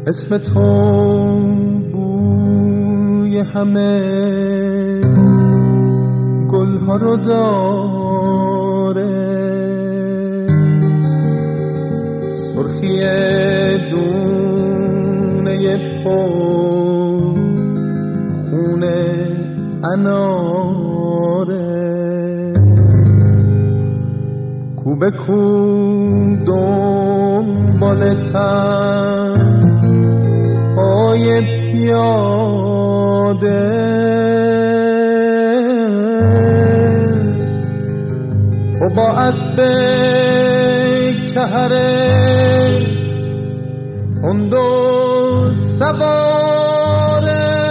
اسم تو بوی همه گلها رو داره، سرخی دونه پر خون اناره، کو به کو دنبالتن پای پیاده، تو با اسب کهرت تند و سواره،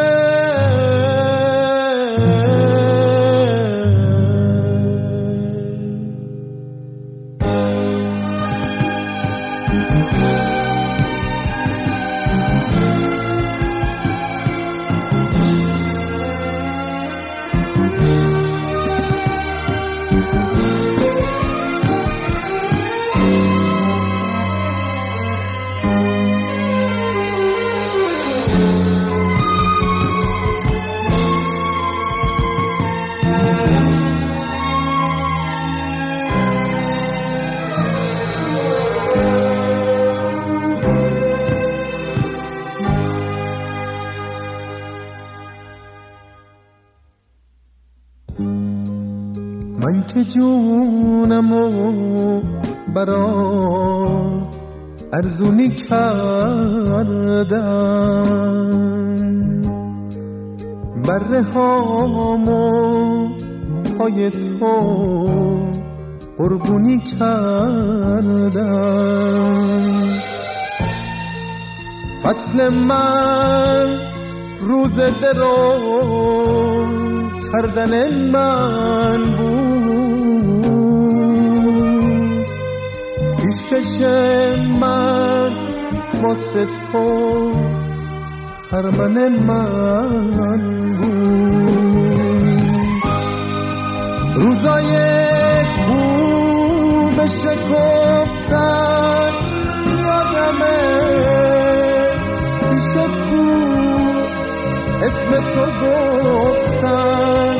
من که جونمو برات ارزونی کردم، بره هامو پای تو قربونی کردم. فصل من روز درو کردن من بود، پیشکش من واسه تو خرمن من بود. روزای خوب شکفتن یادمه، پیش کو اسم تو گفتن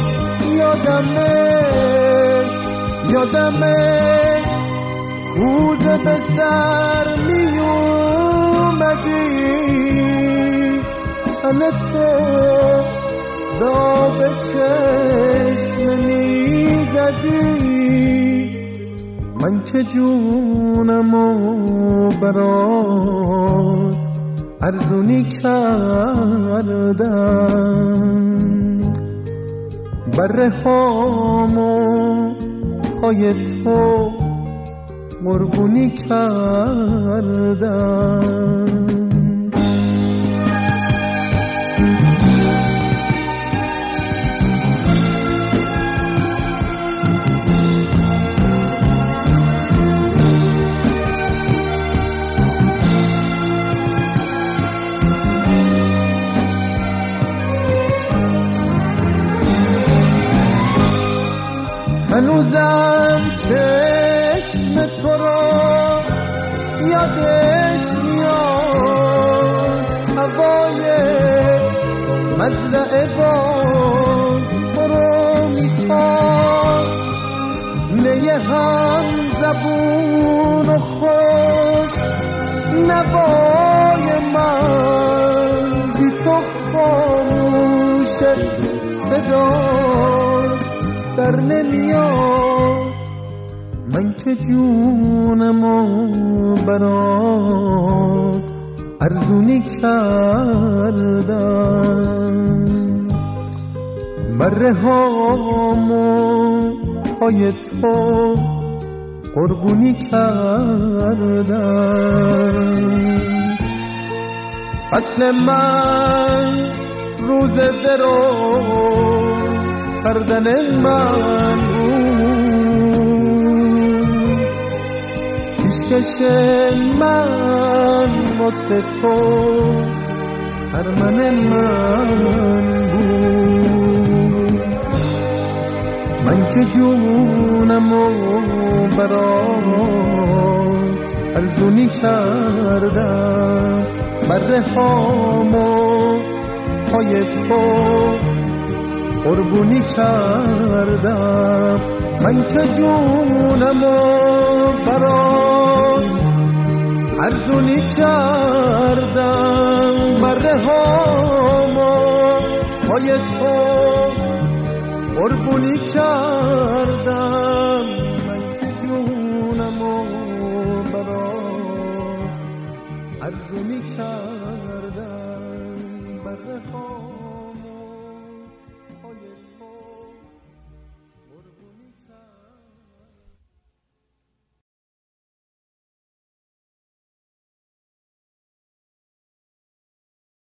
یادمه روز به سر می اومدی، تن تو را به چشم می زدی. من که جونمو برات ارزونی کردم، بره هامو پای تو قربونی کردم. هنوزم چشم تو رو یادش میاد، هوای مزرعه باز تو رو میخواد، نیه هم زبون و خوش نوای من بی تو خاموشه، صداش در نمیاد. من که جونمو برات ارزونی کردم، بره هامو پای تو قربونی کردم. فصل من روز درو کردن من بود، پیشکش من واسه تو خرمن من بود. من که جونمو برات ارزونی کردم بره هامو پای تو قربونی کردم من که جونمو برات ارزونی کردم بره هامو پای تو قربونی کردم من که جونمو برات ارزونی کردم